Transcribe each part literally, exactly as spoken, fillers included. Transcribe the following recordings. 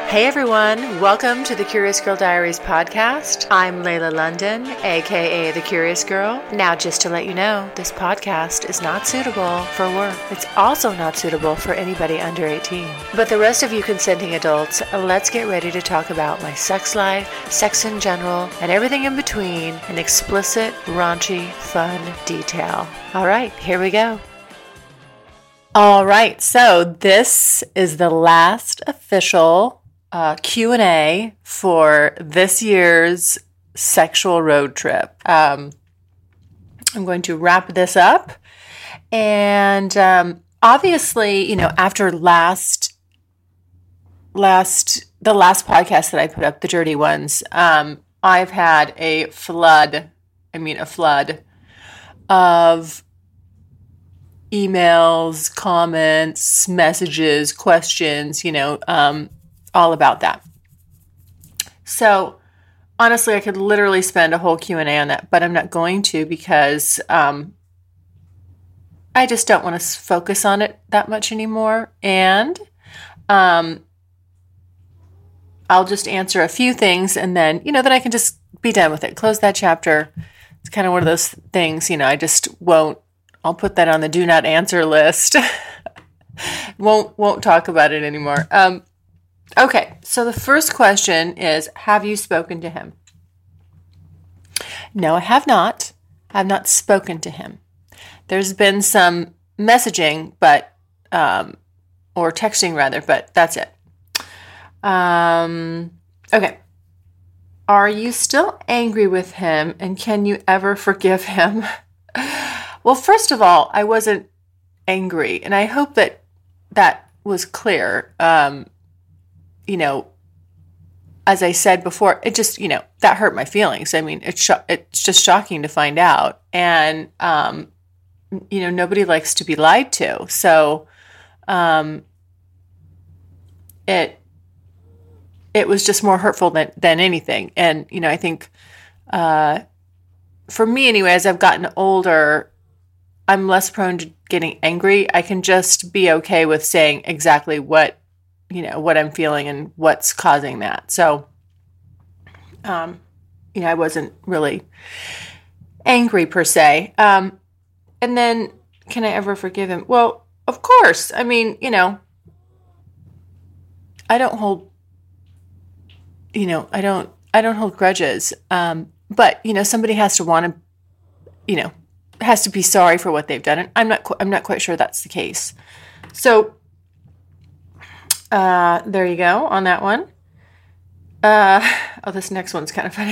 Hey everyone, welcome to the Curious Girl Diaries podcast. I'm Layla London, aka The Curious Girl. Now, just to let you know, this podcast is not suitable for work. It's also not suitable for anybody under eighteen. But the rest of you consenting adults, let's get ready to talk about my sex life, sex in general, and everything in between in explicit, raunchy, fun detail. All right, here we go. All right, so this is the last official uh, Q and A for this year's sexual road trip. Um, I'm going to wrap this up. And um, obviously, you know, after last, last, the last podcast that I put up, the dirty ones, um, I've had a flood, I mean, a flood of emails, comments, messages, questions, you know, um, all about that. So honestly, I could literally spend a whole Q and A on that, but I'm not going to because um, I just don't want to focus on it that much anymore. And um, I'll just answer a few things and then, you know, then I can just be done with it. Close that chapter. It's kind of one of those things, you know, I just won't I'll put that on the do not answer list. won't won't talk about it anymore. Um, okay, so the first question is, have you spoken to him? No, I have not. I have not spoken to him. There's been some messaging, but um, or texting rather, but that's it. Um, okay. Are you still angry with him, and can you ever forgive him? Well, first of all, I wasn't angry, and I hope that that was clear. Um, you know, as I said before, it just, you know, that hurt my feelings. I mean, it's sho- it's just shocking to find out, and um, you know, nobody likes to be lied to, so um, it it was just more hurtful than than anything. And you know, I think uh, for me, anyway, as I've gotten older, I'm less prone to getting angry. I can just be okay with saying exactly what, you know, what I'm feeling and what's causing that. So, um, you know, I wasn't really angry per se. Um, and then can I ever forgive him? Well, of course. I mean, you know, I don't hold, you know, I don't, I don't hold grudges. Um, but, you know, somebody has to want to, you know, has to be sorry for what they've done. And I'm not, qu- I'm not quite sure that's the case. So, uh, there you go on that one. Uh, oh, this next one's kind of funny.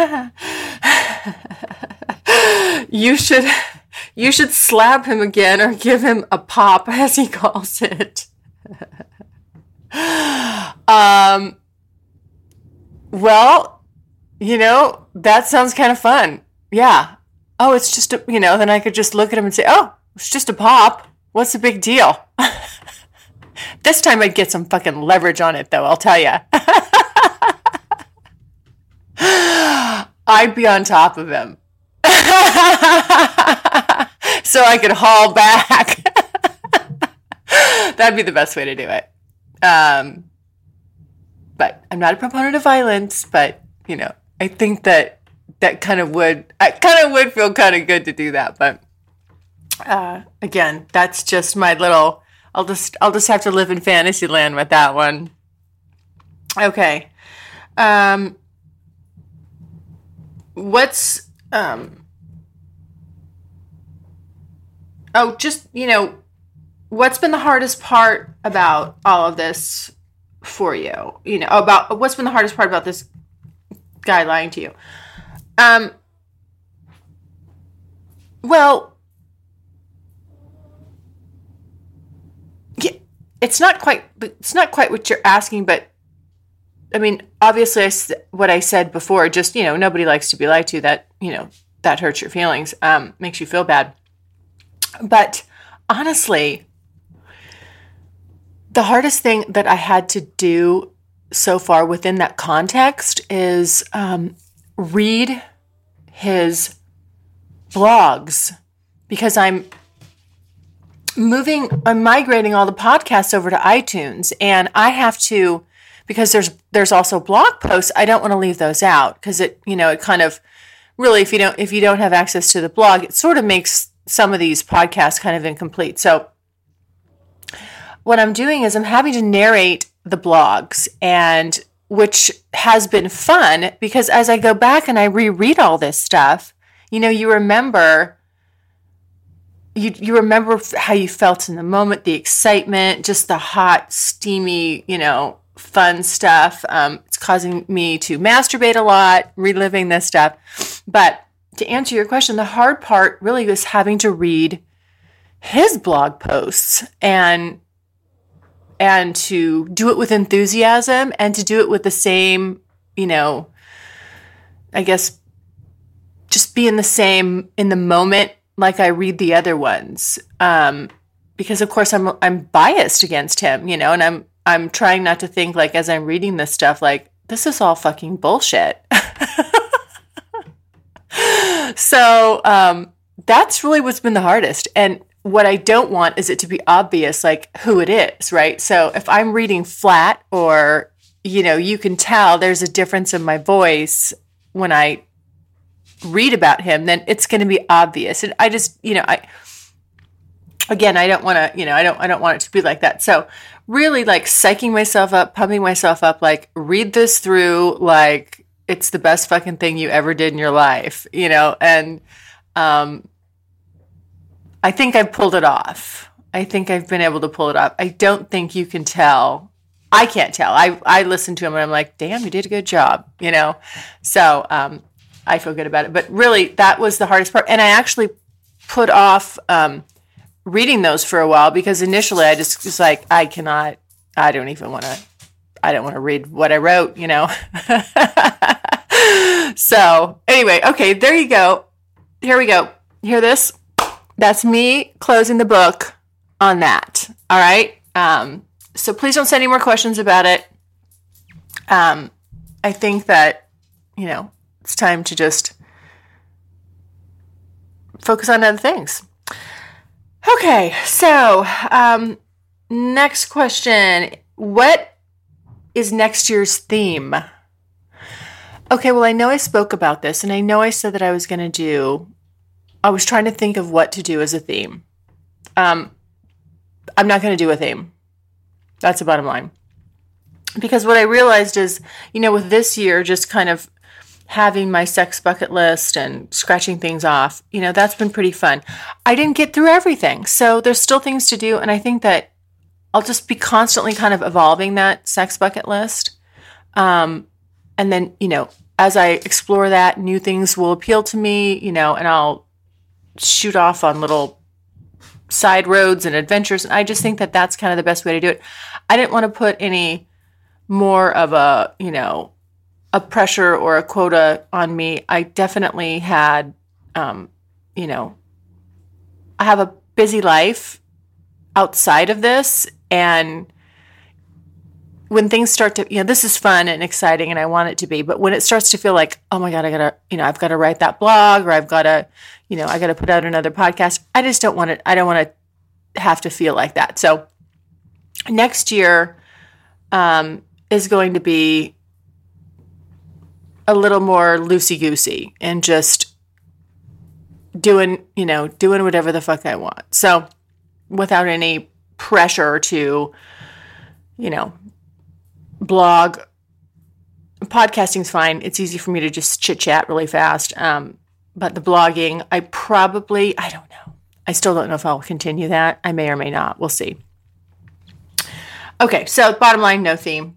you should, you should slap him again or give him a pop, as he calls it. um, well, you know, that sounds kind of fun. Yeah. Oh, it's just a, you know, then I could just look at him and say, oh, it's just a pop. What's the big deal? This time I'd get some fucking leverage on it, though, I'll tell you. I'd be on top of him. So I could haul back. That'd be the best way to do it. Um, but I'm not a proponent of violence, but, you know, I think that that kind of would, I kind of would feel kind of good to do that. But uh, again, that's just my little, I'll just, I'll just have to live in fantasy land with that one. Okay. Um, what's, um, oh, just, you know, what's been the hardest part about all of this for you? You know, about what's been the hardest part about this guy lying to you? Um, well, yeah, it's not quite, it's not quite what you're asking, but I mean, obviously I, what I said before, just, you know, nobody likes to be lied to. That, you know, that hurts your feelings, um, makes you feel bad. But honestly, the hardest thing that I had to do so far within that context is, um, read his blogs, because I'm moving, I'm migrating all the podcasts over to iTunes, and I have to because there's there's also blog posts. I don't want to leave those out because it, you know, it kind of really, if you don't if you don't have access to the blog, it sort of makes some of these podcasts kind of incomplete. So what I'm doing is I'm having to narrate the blogs, and which has been fun because as I go back and I reread all this stuff, you know, you remember you you remember how you felt in the moment, the excitement, just the hot, steamy, you know, fun stuff. Um, it's causing me to masturbate a lot, reliving this stuff. But to answer your question, the hard part really was having to read his blog posts and and to do it with enthusiasm and to do it with the same, you know, I guess, just be in the same, in the moment like I read the other ones. Um, because of course I'm I'm biased against him, you know, and I'm I'm trying not to think like as I'm reading this stuff, like, this is all fucking bullshit. So um, that's really what's been the hardest. And what I don't want is it to be obvious, like, who it is, right? So if I'm reading flat or, you know, you can tell there's a difference in my voice when I read about him, then it's going to be obvious. And I just, you know, I, again, I don't want to, you know, I don't, I don't want it to be like that. So really like psyching myself up, pumping myself up, like read this through, like it's the best fucking thing you ever did in your life, you know? And, um, I think I've pulled it off. I think I've been able to pull it off. I don't think you can tell. I can't tell. I, I listen to him and I'm like, damn, you did a good job, you know? So, um, I feel good about it. But really, that was the hardest part. And I actually put off um, reading those for a while because initially I just was like, I cannot, I don't even want to, I don't want to read what I wrote, you know? So anyway, okay, there you go. Here we go. Hear this? That's me closing the book on that. All right. Um, so please don't send any more questions about it. Um, I think that, you know, it's time to just focus on other things. Okay. So, um, next question. What is next year's theme? Okay. Well, I know I spoke about this and I know I said that I was going to do I was trying to think of what to do as a theme. Um, I'm not going to do a theme. That's the bottom line. Because what I realized is, you know, with this year, just kind of having my sex bucket list and scratching things off, you know, that's been pretty fun. I didn't get through everything. So there's still things to do. And I think that I'll just be constantly kind of evolving that sex bucket list. Um, and then, you know, as I explore that, new things will appeal to me, you know, and I'll shoot off on little side roads and adventures. And I just think that that's kind of the best way to do it. I didn't want to put any more of a, you know, a pressure or a quota on me. I definitely had, um, you know, I have a busy life outside of this. And when things start to, you know, this is fun and exciting and I want it to be, but when it starts to feel like, oh my God, I gotta, you know, I've got to write that blog or I've got to, you know, I got to put out another podcast. I just don't want it. I don't want to have to feel like that. So next year um, is going to be a little more loosey-goosey and just doing, you know, doing whatever the fuck I want. So without any pressure to, you know, blog. Podcasting's fine. It's easy for me to just chit chat really fast. Um, but the blogging, I probably, I don't know. I still don't know if I'll continue that. I may or may not. We'll see. Okay. So bottom line, no theme.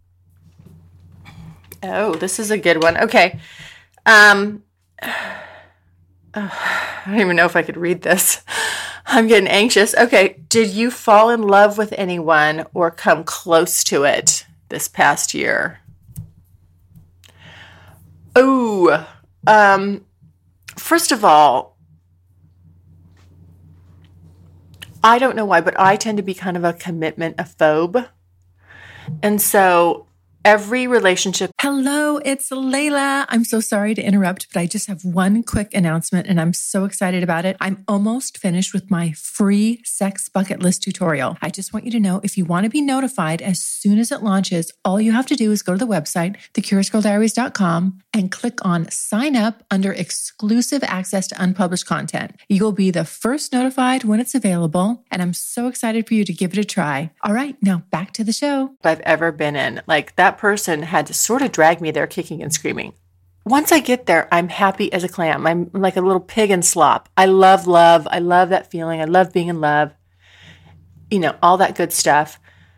Oh, this is a good one. Okay. Um, oh, I don't even know if I could read this. I'm getting anxious. Okay. Did you fall in love with anyone or come close to it this past year? Oh, um, first of all, I don't know why, but I tend to be kind of a commitment a phobe. And so every relationship. Hello, it's Layla. I'm so sorry to interrupt, but I just have one quick announcement and I'm so excited about it. I'm almost finished with my free sex bucket list tutorial. I just want you to know if you want to be notified as soon as it launches, all you have to do is go to the website, the curious girl diaries dot com, and click on sign up under exclusive access to unpublished content. You will be the first notified when it's available, and I'm so excited for you to give it a try. All right, now back to the show. I've ever been in. Like, that person had to sort of drag me there kicking and screaming. Once I get there, I'm happy as a clam. I'm like a little pig in slop. I love love. I love that feeling. I love being in love. You know, all that good stuff.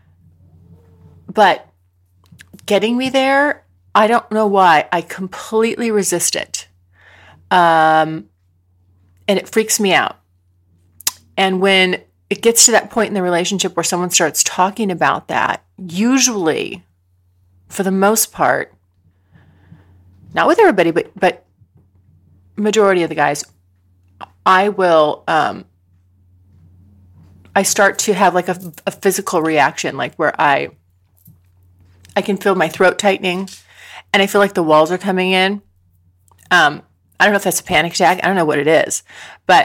But getting me there, I don't know why. I completely resist it. Um, and it freaks me out. And when it gets to that point in the relationship where someone starts talking about that, usually, for the most part, not with everybody, but but majority of the guys, I will, um, I start to have like a, a physical reaction, like where I, I can feel my throat tightening, and I feel like the walls are coming in. Um, I don't know if that's a panic attack. I don't know what it is, but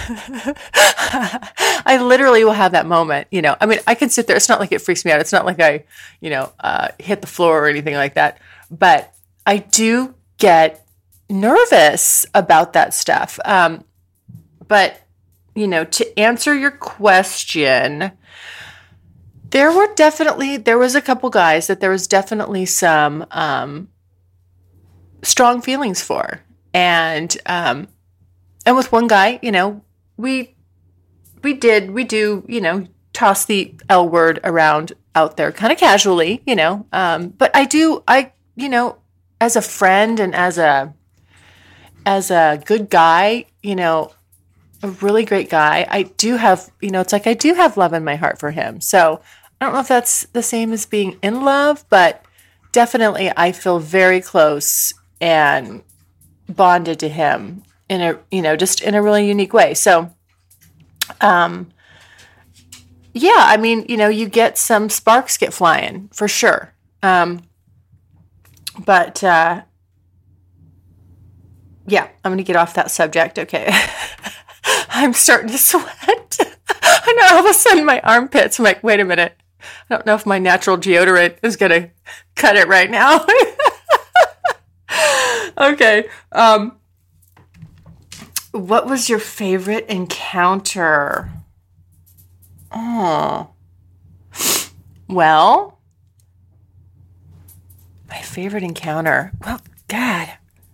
I literally will have that moment, you know. I mean, I can sit there. It's not like it freaks me out. It's not like I, you know, uh, hit the floor or anything like that. But I do get nervous about that stuff. Um, but, you know, to answer your question, there were definitely, there was a couple guys that there was definitely some um, strong feelings for. And, um, and with one guy, you know, we, we did, we do, you know, toss the L word around out there kind of casually, you know, um, but I do, I, you know, as a friend and as a, as a good guy, you know, a really great guy, I do have, you know, it's like, I do have love in my heart for him. So I don't know if that's the same as being in love, but definitely I feel very close and bonded to him in a, you know, just in a really unique way. So, um, yeah, I mean, you know, you get some sparks get flying for sure. Um, but, uh, yeah, I'm going to get off that subject. Okay. I'm starting to sweat. I know all of a sudden my armpits, I'm like, wait a minute. I don't know if my natural deodorant is going to cut it right now. Okay. Um, what was your favorite encounter? Oh. Well, my favorite encounter. Well, God.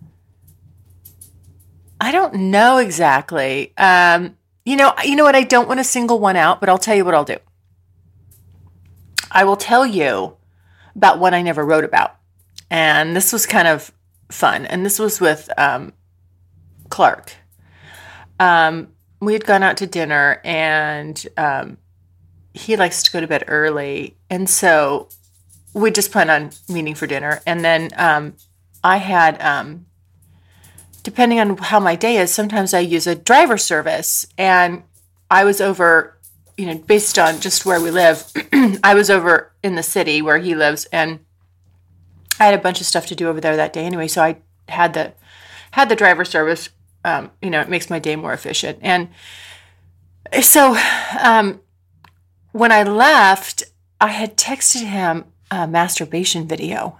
I don't know exactly. Um, you know, you know what? I don't want to single one out, but I'll tell you what I'll do. I will tell you about one I never wrote about. And this was kind of fun. And this was with um, Clark. Um, we had gone out to dinner, and um, he likes to go to bed early. And so we just planned on meeting for dinner. And then um, I had, um, depending on how my day is, sometimes I use a driver service. And I was over, you know, based on just where we live, I was over in the city where he lives, and I had a bunch of stuff to do over there that day anyway, so I had the had the driver service. Um, you know, it makes my day more efficient. And so um, when I left, I had texted him a masturbation video.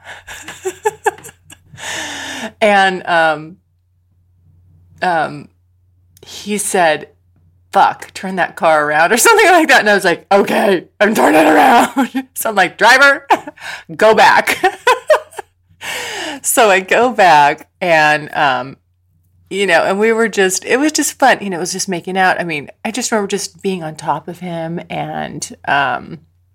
And um, um, he said, fuck, turn that car around or something like that. And I was like, okay, I'm turning it around. So I'm like, driver, go back. So I go back, and, um, you know, and we were just, it was just fun. You know, it was just making out. I mean, I just remember just being on top of him, and um,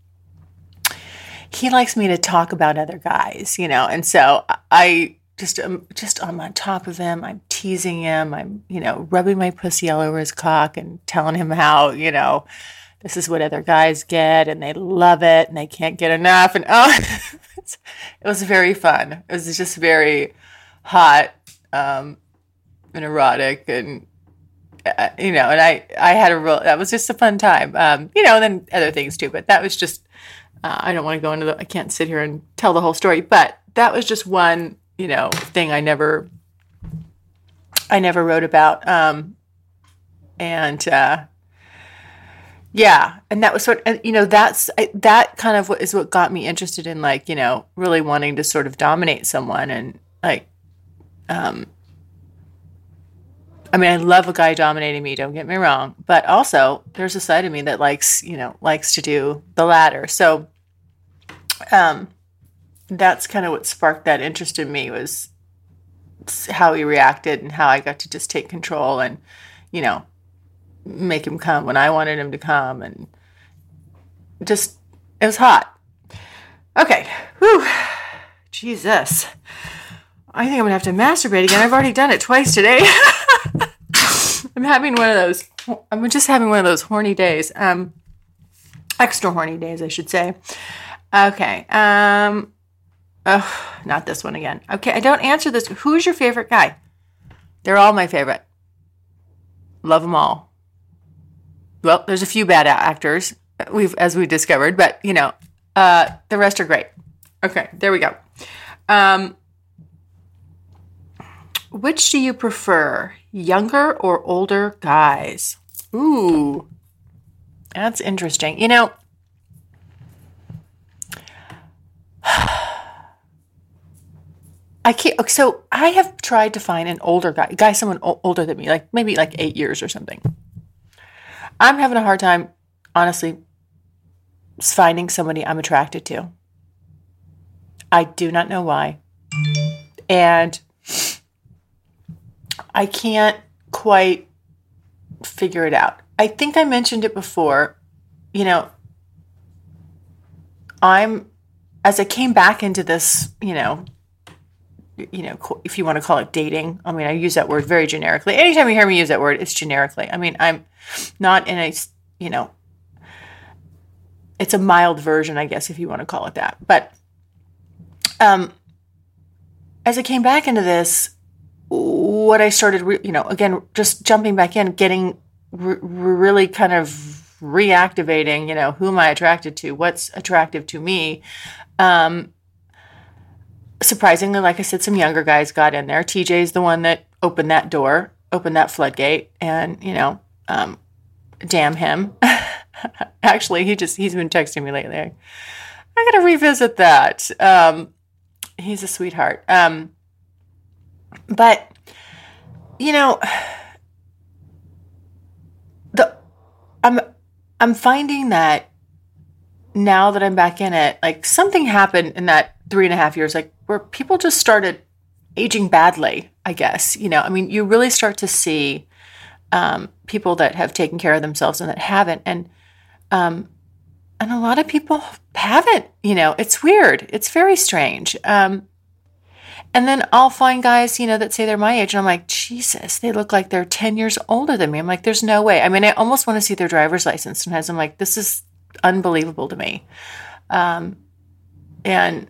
he likes me to talk about other guys, you know, and so I just, um, just I'm on top of him. I'm teasing him. I'm, you know, rubbing my pussy all over his cock and telling him how, you know, this is what other guys get, and they love it, and they can't get enough. And oh, it was very fun. It was just very hot um, and erotic, and uh, you know, and I, I had a real, that was just a fun time. Um, you know, and then other things too, but that was just, uh, I don't want to go into the, I can't sit here and tell the whole story, but that was just one, you know, thing I never, I never wrote about. Um, and, uh, yeah. And that was sort of, you know, that's, that kind of what is what got me interested in, like, you know, really wanting to sort of dominate someone. And like, um, I mean, I love a guy dominating me, don't get me wrong, but also there's a side of me that likes, you know, likes to do the latter. So, um, that's kind of what sparked that interest in me, was how he reacted and how I got to just take control and, you know, make him come when I wanted him to come. And just, it was hot. Okay. Whew. Jesus. I think I'm going to have to masturbate again. I've already done it twice today. I'm having one of those, I'm just having one of those horny days. Um, extra horny days, I should say. Okay. Um, oh, not this one again. Okay. I don't answer this. Who's your favorite guy? They're all my favorite. Love them all. Well, there's a few bad actors we've, as we discovered, but you know, uh, the rest are great. Okay. There we go. Um, Which do you prefer, younger or older guys? Ooh, that's interesting. You know, I can't, so I have tried to find an older guy, guy, someone o- older than me, like maybe like eight years or something. I'm having a hard time, honestly, finding somebody I'm attracted to. I do not know why. And I can't quite figure it out. I think I mentioned it before. You know, I'm, as I came back into this, you know, you know, if you want to call it dating. I mean, I use that word very generically. Anytime you hear me use that word, it's generically. I mean, I'm not in a, you know, it's a mild version, I guess, if you want to call it that. But um, as I came back into this, what I started, re- you know, again, just jumping back in, getting re- really kind of reactivating, you know, who am I attracted to? What's attractive to me? Um, surprisingly, like I said, some younger guys got in there. T J's the one that opened that door, opened that floodgate, and, you know, um, damn him. Actually, he just, he's been texting me lately. I, I got to revisit that. Um, he's a sweetheart. Um, But, you know, the I'm I'm finding that now that I'm back in it, like something happened in that three and a half years, like where people just started aging badly, I guess. You know, I mean, you really start to see um, people that have taken care of themselves and that haven't. And um, and a lot of people haven't, you know, it's weird. It's very strange. Um And then I'll find guys, you know, that say they're my age. And I'm like, Jesus, they look like they're ten years older than me. I'm like, there's no way. I mean, I almost want to see their driver's license. Sometimes I'm like, this is unbelievable to me. Um, and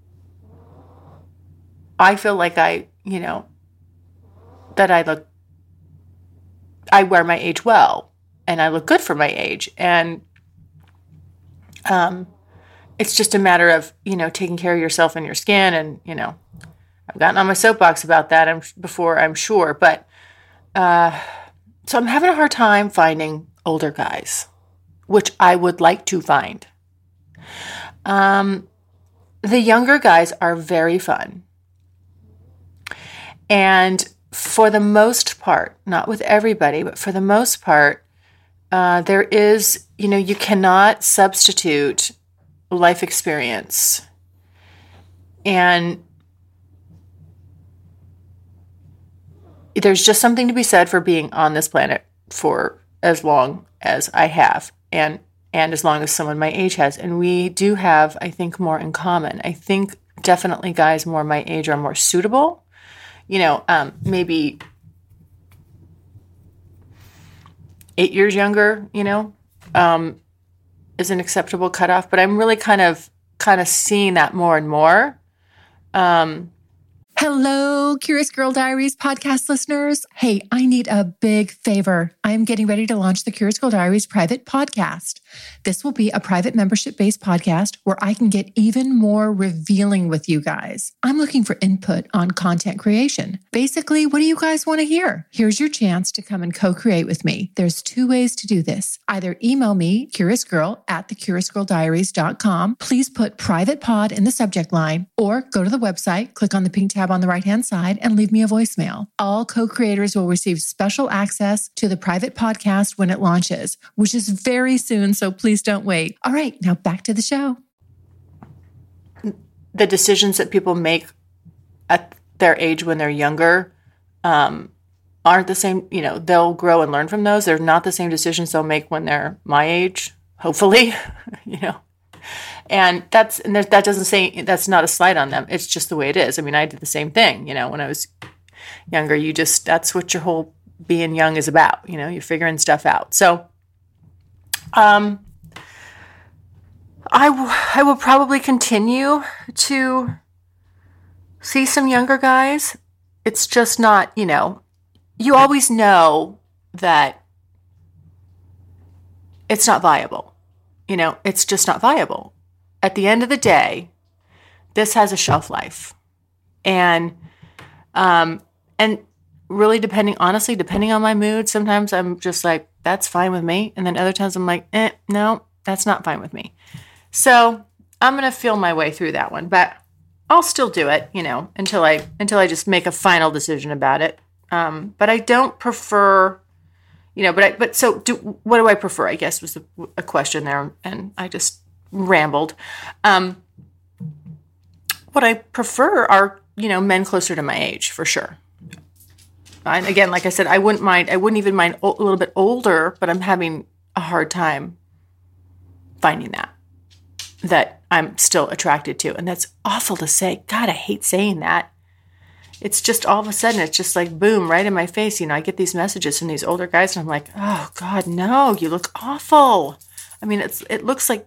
I feel like I, you know, that I look, I wear my age well and I look good for my age. And um, it's just a matter of, you know, taking care of yourself and your skin and, you know, I've gotten on my soapbox about that I'm, before, I'm sure. But uh, so I'm having a hard time finding older guys, which I would like to find. Um, the younger guys are very fun. And for the most part, not with everybody, but for the most part, uh, there is, you know, you cannot substitute life experience. And there's just something to be said for being on this planet for as long as I have and and as long as someone my age has. And we do have, I think, more in common. I think definitely guys more my age are more suitable. You know, um, maybe eight years younger, you know, um, is an acceptable cutoff. But I'm really kind of kind of seeing that more and more. Um Hello, Curious Girl Diaries podcast listeners. Hey, I need a big favor. I am getting ready to launch the Curious Girl Diaries private podcast. This will be a private membership-based podcast where I can get even more revealing with you guys. I'm looking for input on content creation. Basically, what do you guys want to hear? Here's your chance to come and co-create with me. There's two ways to do this. Either email me, curiousgirl at the curious girl diaries dot com. Please put private pod in the subject line, or go to the website, click on the pink tab on the right-hand side, and leave me a voicemail. All co-creators will receive special access to the private podcast when it launches, which is very soon, so please don't wait. All right, now back to the show. The decisions that people make at their age when they're younger um, aren't the same. You know, they'll grow and learn from those. They're not the same decisions they'll make when they're my age, hopefully, you know. And that's, and that doesn't say, that's not a slight on them. It's just the way it is. I mean, I did the same thing, you know, when I was younger. You just, that's what your whole being young is about. You know, you're figuring stuff out. So, um, I, w- I will probably continue to see some younger guys. It's just not, you know, you always know that it's not viable. You know, it's just not viable. At the end of the day, this has a shelf life. And, um, and really depending, honestly, depending on my mood, sometimes I'm just like, that's fine with me. And then other times I'm like, eh, no, that's not fine with me. So I'm going to feel my way through that one, but I'll still do it, you know, until I, until I just make a final decision about it. Um, but I don't prefer, you know, but I, but so do, what do I prefer? I guess was a, a question there. And I just rambled. Um, what I prefer are, you know, men closer to my age for sure. And again, like I said, I wouldn't mind, I wouldn't even mind o- a little bit older, but I'm having a hard time finding that, that I'm still attracted to. And that's awful to say. God, I hate saying that. It's just all of a sudden, it's just like, boom, right in my face. You know, I get these messages from these older guys and I'm like, oh God, no, you look awful. I mean, it's, it looks like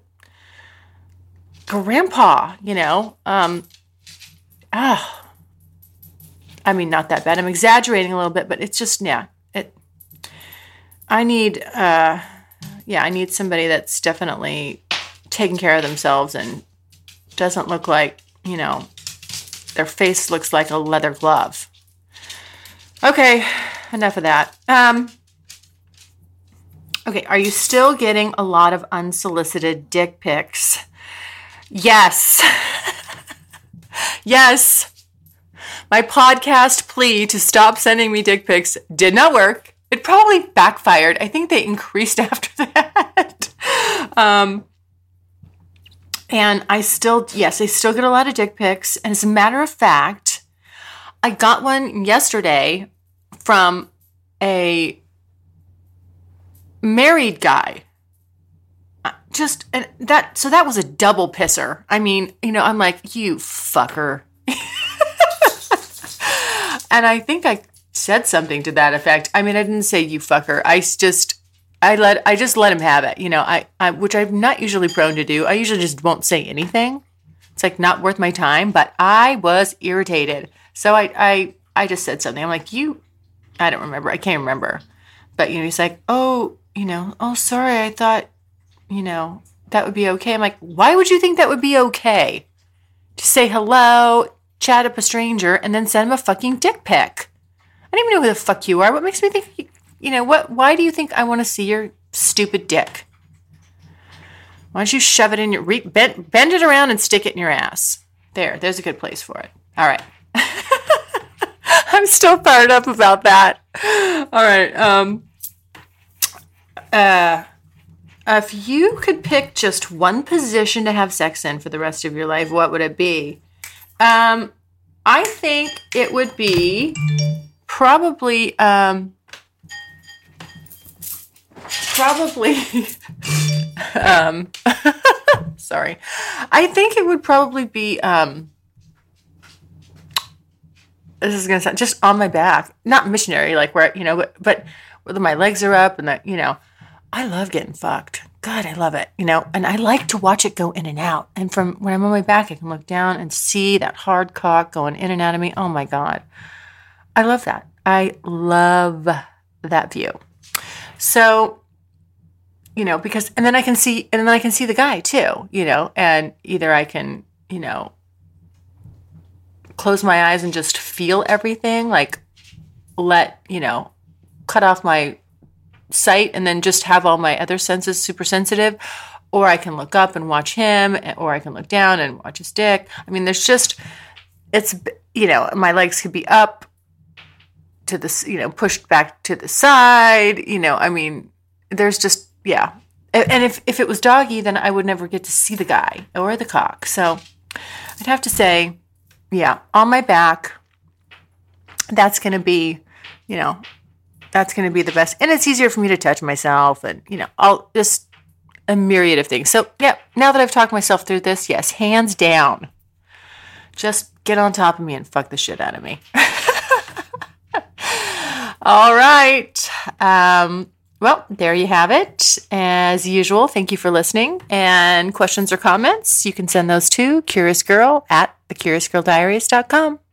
grandpa, you know, um, ah, I mean, not that bad. I'm exaggerating a little bit, but it's just, yeah, it, I need, uh, yeah, I need somebody that's definitely taking care of themselves and doesn't look like, you know, their face looks like a leather glove. Okay, enough of that. Um, okay, are you still getting a lot of unsolicited dick pics? Yes. Yes. My podcast plea to stop sending me dick pics did not work. It probably backfired. I think they increased after that. um, and I still, yes, I still get a lot of dick pics. And as a matter of fact, I got one yesterday from a married guy. Just, and that, so that was a double pisser. I mean, you know, I'm like, you fucker. And I think I said something to that effect. I mean, I didn't say you fucker. I just, I let, I just let him have it. You know, I, I, which I'm not usually prone to do. I usually just won't say anything. It's like not worth my time, but I was irritated. So I, I, I just said something. I'm like, you, I don't remember. I can't remember. But, you know, he's like, oh, you know, oh, sorry. I thought, you know, that would be okay. I'm like, why would you think that would be okay? To say hello, chat up a stranger, and then send him a fucking dick pic. I don't even know who the fuck you are. What makes me think, you know, what? Why do you think I want to see your stupid dick? Why don't you shove it in your, re- bend, bend it around and stick it in your ass? There, there's a good place for it. All right. I'm still fired up about that. All right. Um, uh, if you could pick just one position to have sex in for the rest of your life, what would it be? Um, I think it would be probably, um, probably, um, sorry. I think it would probably be, um, this is going to sound just on my back, not missionary, like where, you know, but, but whether my legs are up and that, you know, I love getting fucked. God, I love it, you know, and I like to watch it go in and out. And from when I'm on my back, I can look down and see that hard cock going in and out of me. Oh my God. I love that. I love that view. So, you know, because, and then I can see, and then I can see the guy too, you know, and either I can, you know, close my eyes and just feel everything, like let, you know, cut off my sight and then just have all my other senses super sensitive, or I can look up and watch him, or I can look down and watch his dick. I mean, there's just, it's, you know, my legs could be up to the, you know, pushed back to the side, you know, I mean, there's just, yeah. And if, if it was doggy, then I would never get to see the guy or the cock. So I'd have to say, yeah, on my back, that's going to be, you know, that's going to be the best. And it's easier for me to touch myself and, you know, I'll just a myriad of things. So, yeah, now that I've talked myself through this, yes, hands down. Just get on top of me and fuck the shit out of me. All right. Um, well, there you have it. As usual, thank you for listening. And questions or comments, you can send those to curiousgirl at the curiousgirl diaries dot com.